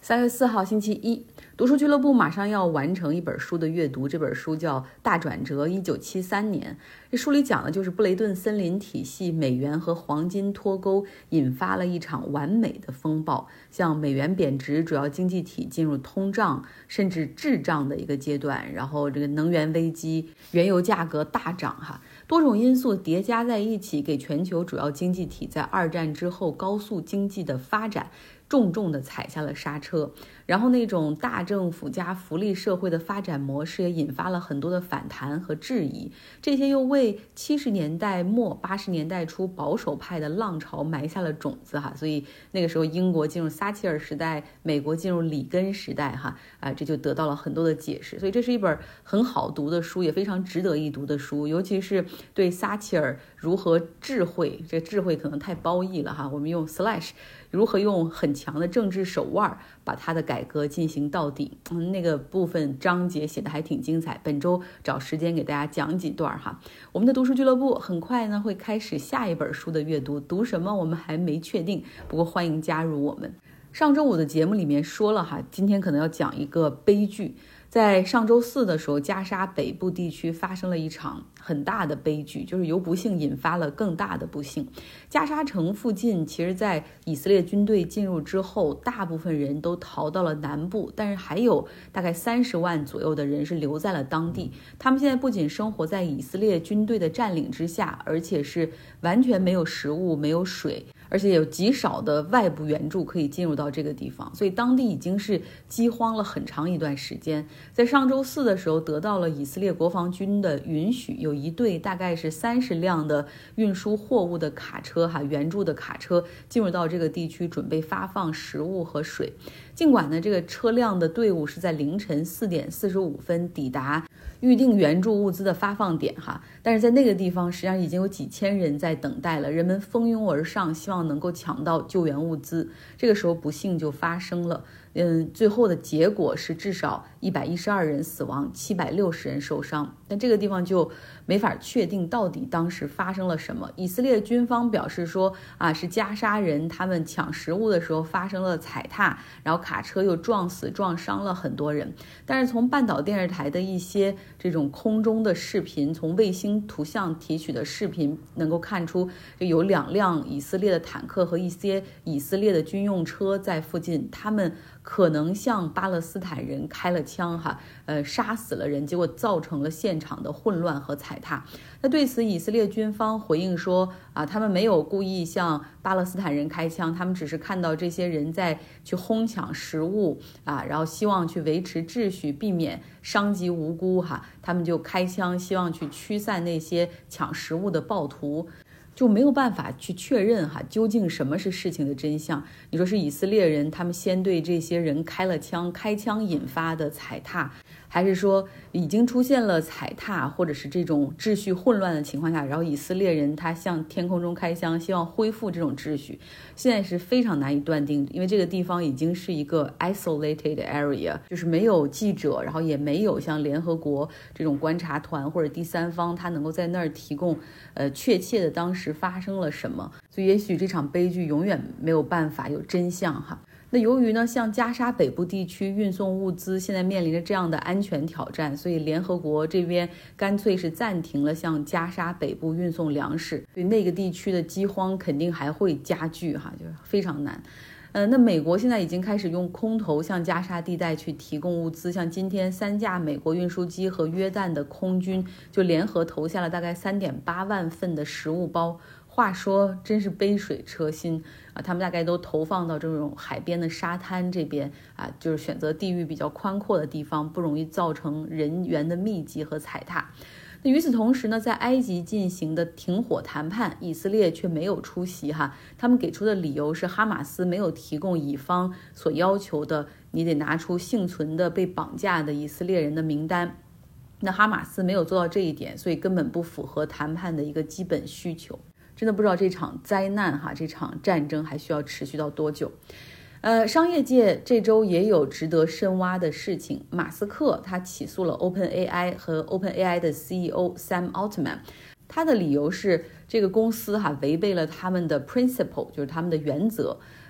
3月4号星期一，读书俱乐部马上要完成一本书的阅读，这本书叫《大转折1973年》。这书里讲的就是布雷顿森林体系美元和黄金脱钩引发了一场完美的风暴，像美元贬值，主要经济体进入通胀甚至滞胀的一个阶段，然后这个能源危机，原油价格大涨多种因素叠加在一起，给全球主要经济体在二战之后高速经济的发展重重地踩下了刹车。然后那种大政府加福利社会的发展模式也引发了很多的反弹和质疑，这些又为70年代末80年代初保守派的浪潮埋下了种子所以那个时候英国进入撒切尔时代，美国进入里根时代这就得到了很多的解释。所以这是一本很好读的书，也非常值得一读的书，尤其是对撒切尔如何智慧，这智慧可能太褒义了我们用 slash 如何用很强的政治手腕把他的改革进行到底，那个部分章节写的还挺精彩，本周找时间给大家讲几段我们的读书俱乐部很快呢会开始下一本书的阅读，读什么我们还没确定，不过欢迎加入我们。上周五的节目里面说了今天可能要讲一个悲剧。在上周四的时候，加沙北部地区发生了一场很大的悲剧，就是由不幸引发了更大的不幸。加沙城附近，其实在以色列军队进入之后，大部分人都逃到了南部，但是还有大概30万左右的人是留在了当地。他们现在不仅生活在以色列军队的占领之下，而且是完全没有食物、没有水，而且有极少的外部援助可以进入到这个地方，所以当地已经是饥荒了很长一段时间。在上周四的时候，得到了以色列国防军的允许，有一队大概是30辆的运输货物的卡车援助的卡车进入到这个地区，准备发放食物和水。尽管呢，这个车辆的队伍是在凌晨4点45分抵达预定援助物资的发放点但是在那个地方实际上已经有几千人在等待了，人们蜂拥而上，希望能够抢到救援物资。这个时候不幸就发生了，最后的结果是至少112人死亡，760人受伤。但这个地方就没法确定到底当时发生了什么。以色列军方表示说是加沙人他们抢食物的时候发生了踩踏，然后卡车又撞伤了很多人。但是从半岛电视台的一些这种空中的视频，从卫星图像提取的视频能够看出，就有2辆以色列的坦克和一些以色列的军用车在附近，他们可能向巴勒斯坦人开了枪杀死了人，结果造成了现场的混乱和踩踏。那对此以色列军方回应说他们没有故意向巴勒斯坦人开枪，他们只是看到这些人在去哄抢食物然后希望去维持秩序，避免伤及无辜他们就开枪，希望去驱散那些抢食物的暴徒。就没有办法去确认究竟什么是事情的真相。你说是以色列人他们先对这些人开了枪，开枪引发的踩踏，还是说已经出现了踩踏或者是这种秩序混乱的情况下，然后以色列人他向天空中开枪，希望恢复这种秩序？现在是非常难以断定，因为这个地方已经是一个 isolated area， 就是没有记者，然后也没有像联合国这种观察团或者第三方他能够在那儿提供确切的当时发生了什么，所以也许这场悲剧永远没有办法有真相那由于呢，像加沙北部地区运送物资现在面临着这样的安全挑战，所以联合国这边干脆是暂停了向加沙北部运送粮食，所以那个地区的饥荒肯定还会加剧就是非常难。那美国现在已经开始用空投向加沙地带去提供物资，像今天3架美国运输机和约旦的空军就联合投下了大概3.8万份的食物包。话说真是杯水车薪他们大概都投放到这种海边的沙滩这边就是选择地域比较宽阔的地方，不容易造成人员的密集和踩踏。那与此同时呢，在埃及进行的停火谈判，以色列却没有出席他们给出的理由是哈马斯没有提供乙方所要求的，你得拿出幸存的被绑架的以色列人的名单。那哈马斯没有做到这一点，所以根本不符合谈判的一个基本需求。真的不知道这场灾难这场战争还需要持续到多久。商业界这周也有值得深挖的事情。马斯克他起诉了 OpenAI 和 OpenAI 的 CEO Sam Altman， 他的理由是这个公司违背了他们的 principle， 就是他们的原则。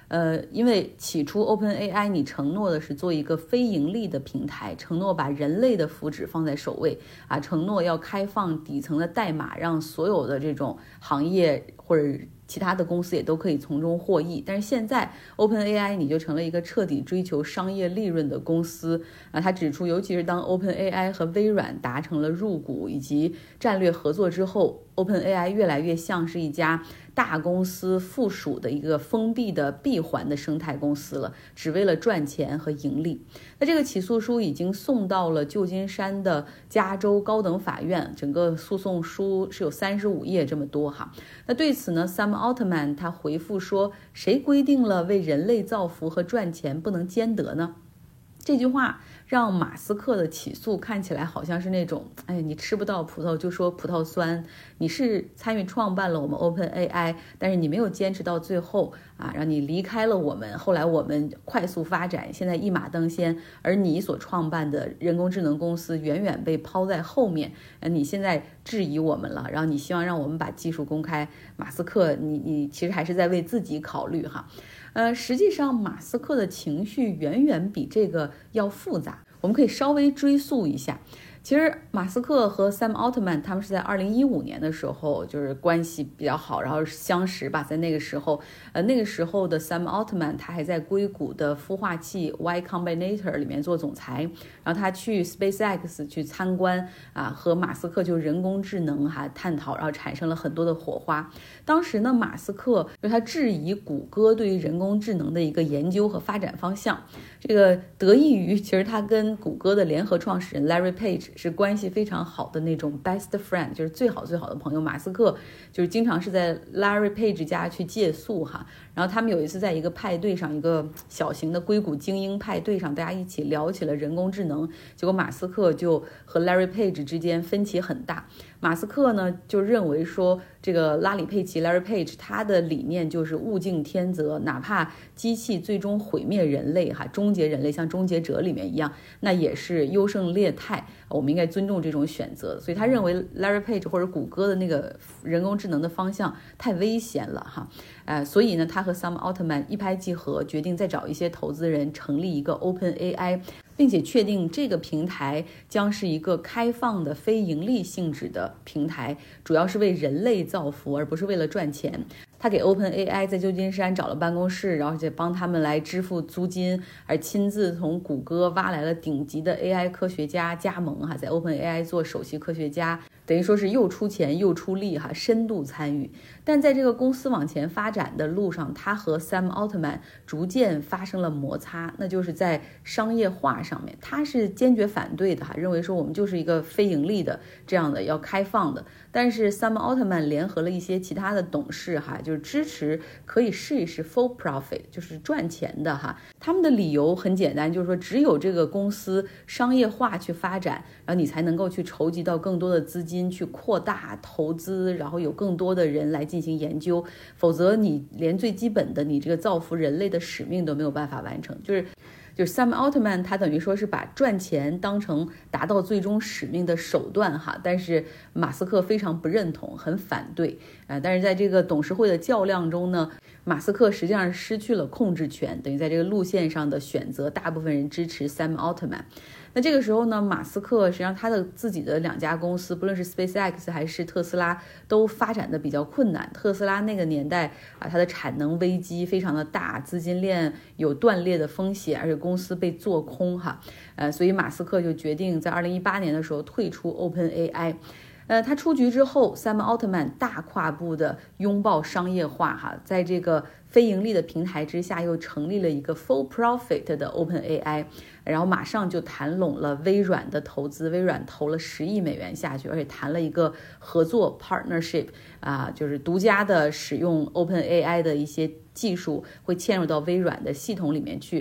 因为起初 OpenAI 你承诺的是做一个非盈利的平台，承诺把人类的福祉放在首位啊，承诺要开放底层的代码，让所有的这种行业或者其他的公司也都可以从中获益。但是现在 OpenAI 你就成了一个彻底追求商业利润的公司啊。他指出，尤其是当 OpenAI 和微软达成了入股以及战略合作之后， OpenAI 越来越像是一家大公司附属的一个封闭的闭环的生态公司了，只为了赚钱和盈利。那这个起诉书已经送到了旧金山的加州高等法院，整个诉讼书是有35页这么多哈。那对此呢，Sam Altman 他回复说，谁规定了为人类造福和赚钱不能兼得呢？这句话让马斯克的起诉看起来好像是那种，你吃不到葡萄就说葡萄酸，你是参与创办了我们 OpenAI， 但是你没有坚持到最后啊，让你离开了我们，后来我们快速发展，现在一马当先，而你所创办的人工智能公司远远被抛在后面，你现在质疑我们了，然后你希望让我们把技术公开，马斯克你其实还是在为自己考虑哈。实际上马斯克的情绪远远比这个要复杂，我们可以稍微追溯一下。其实马斯克和 Sam Altman 他们是在2015年的时候就是关系比较好，然后相识吧。在那个时候的 Sam Altman 他还在硅谷的孵化器 Y Combinator 里面做总裁，然后他去 SpaceX 去参观啊，和马斯克就人工智能探讨，然后产生了很多的火花。当时呢，马斯克就他质疑谷歌对于人工智能的一个研究和发展方向，这个得益于其实他跟谷歌的联合创始人 Larry Page 是关系非常好的那种 best friend， 就是最好的朋友。马斯克就是经常是在 Larry Page 家去借宿哈，然后他们有一次在一个派对上，一个小型的硅谷精英派对上，大家一起聊起了人工智能，结果马斯克就和 Larry Page 之间分歧很大。马斯克呢就认为说，这个拉里佩奇 Larry Page 他的理念就是物竞天择，哪怕机器最终毁灭人类终结人类，像终结者里面一样，那也是优胜劣汰，我们应该尊重这种选择。所以他认为 Larry Page 或者谷歌的那个人工智能的方向太危险了哈，所以呢他和 Sam Altman 一拍即合，决定再找一些投资人成立一个 OpenAI，并且确定这个平台将是一个开放的非盈利性质的平台，主要是为人类造福，而不是为了赚钱。他给 OpenAI 在旧金山找了办公室，然后也帮他们来支付租金，而亲自从谷歌挖来了顶级的 AI 科学家加盟在 OpenAI 做首席科学家，等于说是又出钱又出力深度参与。但在这个公司往前发展的路上，他和 Sam Altman 逐渐发生了摩擦，那就是在商业化上面，他是坚决反对的认为说我们就是一个非盈利的这样的要开放的。但是 Sam Altman 联合了一些其他的董事就是支持可以试一试 full profit， 就是赚钱的他们的理由很简单，就是说只有这个公司商业化去发展，然后你才能够去筹集到更多的资金去扩大投资，然后有更多的人来进行研究，否则你连最基本的你这个造福人类的使命都没有办法完成。就是 Sam Altman 他等于说是把赚钱当成达到最终使命的手段但是马斯克非常不认同，很反对但是在这个董事会的较量中呢，马斯克实际上失去了控制权，等于在这个路线上的选择，大部分人支持 Sam Altman。那这个时候呢，马斯克实际上他的自己的2家公司，不论是 SpaceX 还是特斯拉，都发展的比较困难。特斯拉那个年代它的产能危机非常的大，资金链有断裂的风险，而且公司被做空所以马斯克就决定在2018年的时候退出 OpenAI。他出局之后 ，Sam Altman 大跨步的拥抱商业化在这个非盈利的平台之下，又成立了一个 full profit 的 OpenAI， 然后马上就谈拢了微软的投资，微软投了10亿美元下去，而且谈了一个合作 partnership， 就是独家的使用 OpenAI 的一些技术会嵌入到微软的系统里面去。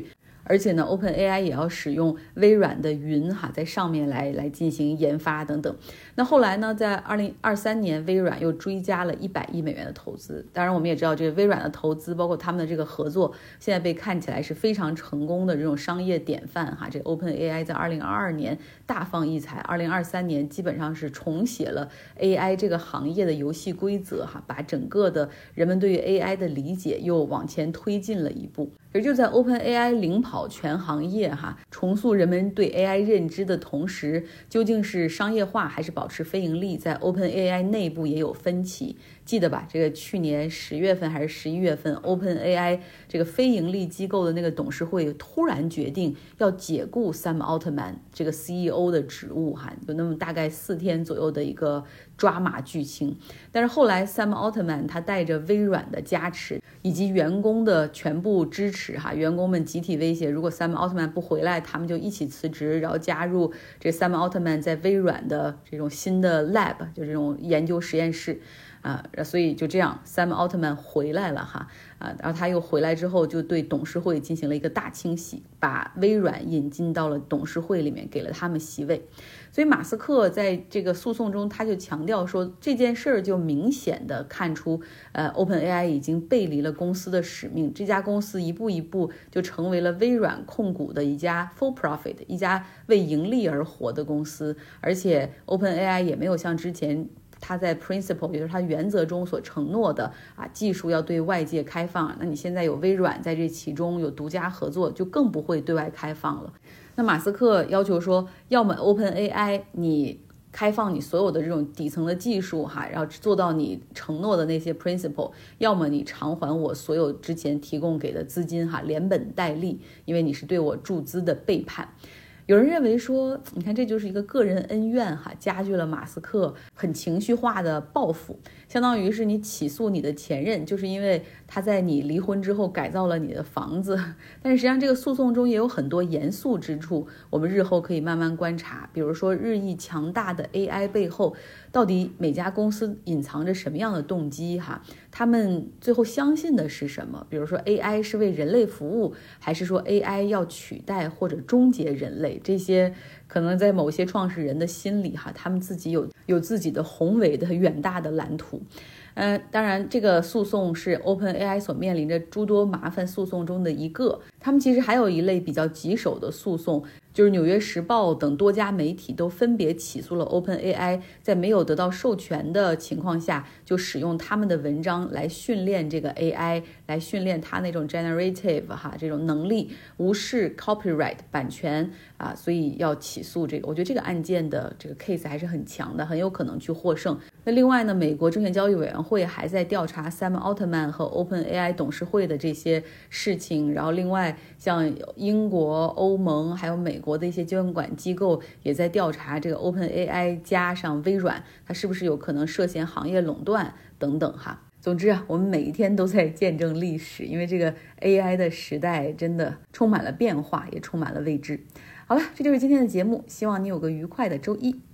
而且呢 OpenAI 也要使用微软的云在上面来进行研发等等。那后来呢，在2023年微软又追加了100亿美元的投资。当然我们也知道这个微软的投资包括他们的这个合作现在被看起来是非常成功的这种商业典范这个 OpenAI 在2022年大放异彩，2023年基本上是重写了 AI 这个行业的游戏规则把整个的人们对于 AI 的理解又往前推进了一步。而就在 OpenAI 领跑全行业重塑人们对 AI 认知的同时，究竟是商业化还是保持非盈利，在 OpenAI 内部也有分歧。记得吧，这个去年10月份还是11月份 OpenAI 这个非盈利机构的那个董事会突然决定要解雇 Sam Altman 这个 CEO 的职务有那么大概4天左右的一个抓马剧情。但是后来 Sam Altman 他带着微软的加持以及员工的全部支持员工们集体威胁，如果 Sam Altman 不回来，他们就一起辞职，然后加入这 Sam Altman 在微软的这种新的 lab， 就这种研究实验室所以就这样 Sam Altman 回来了然后他又回来之后就对董事会进行了一个大清洗，把微软引进到了董事会里面，给了他们席位。所以马斯克在这个诉讼中他就强调说，这件事儿就明显的看出OpenAI 已经背离了公司的使命，这家公司一步一步就成为了微软控股的一家 full profit， 一家为盈利而活的公司。而且 OpenAI 也没有像之前他在 principle 也就是他原则中所承诺的技术要对外界开放，那你现在有微软在这其中有独家合作，就更不会对外开放了。那马斯克要求说，要么 OpenAI 你开放你所有的这种底层的技术然后做到你承诺的那些 principle， 要么你偿还我所有之前提供给的资金连本带利，因为你是对我注资的背叛。有人认为说，你看这就是一个个人恩怨加剧了马斯克很情绪化的报复，相当于是你起诉你的前任，就是因为他在你离婚之后改造了你的房子。但是实际上这个诉讼中也有很多严肃之处，我们日后可以慢慢观察。比如说日益强大的 AI 背后，到底每家公司隐藏着什么样的动机他们最后相信的是什么？比如说 AI 是为人类服务，还是说 AI 要取代或者终结人类？这些可能在某些创始人的心里他们自己有自己的宏伟的远大的蓝图。当然这个诉讼是 OpenAI 所面临着诸多麻烦诉讼中的一个，他们其实还有一类比较棘手的诉讼，就是纽约时报等多家媒体都分别起诉了 OpenAI 在没有得到授权的情况下就使用他们的文章来训练这个 AI， 来训练它那种 generative 这种能力，无视 copyright 版权所以要起诉这个。我觉得这个案件的这个 case 还是很强的，很有可能去获胜。那另外呢，美国证券交易委员会还在调查 Sam Altman 和 OpenAI 董事会的这些事情，然后另外像英国、欧盟还有美国的一些监管机构也在调查这个 OpenAI 加上微软，它是不是有可能涉嫌行业垄断等等总之我们每一天都在见证历史，因为这个 AI 的时代真的充满了变化，也充满了未知。好了，这就是今天的节目，希望你有个愉快的周一。